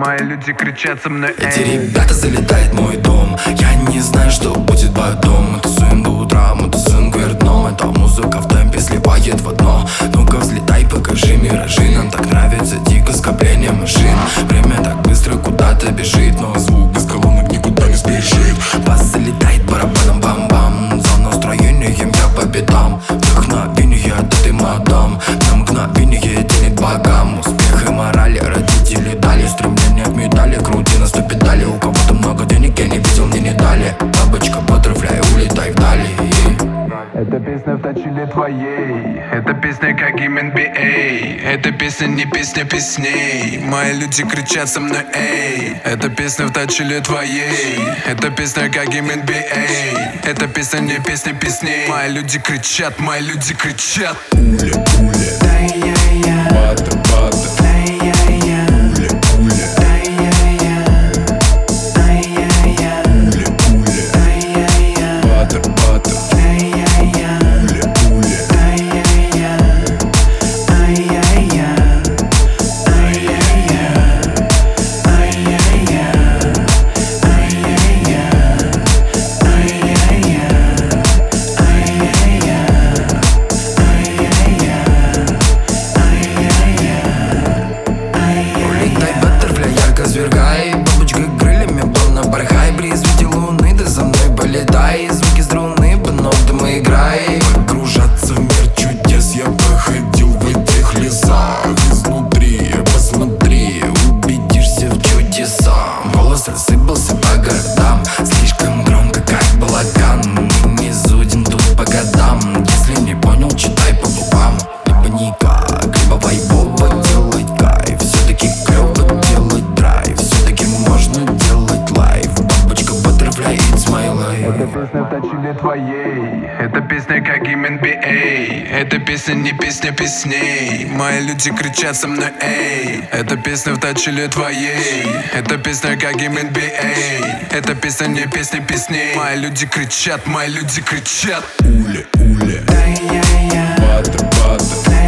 Мои люди кричат со мной, эти ребята залетают в мой дом. Я не знаю, что будет потом. Мы тусуем до утра, мы тусуем квердном. Эта музыка в темпе сливает в одно. Ну-ка взлетай, покажи миражи. Нам так нравится дико скопление машин. Время так быстро куда-то бежит, но звук из колонок никуда не спешит. Бас залетает барабаном бам-бам. За настроением я по пятам. Вдохновение от этой мадам. На мгновение денег богам. Успех и мораль родители дали. Стремление к медали, крути на 100 педали. У кого-то много денег, я не видел, мне не дали. Бабочка, баттерфляй, улетай вдали. Эта песня в точиле твоей. Эта песня как гимн NBA. Эта песня не песня песней. Мои люди кричат со мной, эй. Эта песня в точиле твоей. Эта песня как гимн NBA. Эта песня не песня песней. Мои люди кричат, мои люди кричат. Уля, уля, баттер, баттер. Свергай, бабочкой крыльями плавно порхай. При свете луны ты за мной полетай. Звуки струны по нотам играй. Погружаться в мир чудес. Я походил в этих лесах. Изнутри посмотри, убедишься в чудеса. Голос рассыпался по городам. Слишком громко, как балаган. Мы не зудим тут по годам. Если не понял, читай по губам. Либо никак, либо вайбово делать кайф. Все-таки клево делать драйв. Все-таки можно делать лайв. Бабочка, баттерфляй, it's my life. Эта песня в точиле твоей. Эта песня как гимн NBA. Эта песня не песня песней. Мои люди кричат со мной, эй. Эта песня в точиле твоей. Эта песня как гимн NBA. Эта песня не песня песней. Мои люди кричат, мои люди кричат. Уля, уля, баттер, баттер.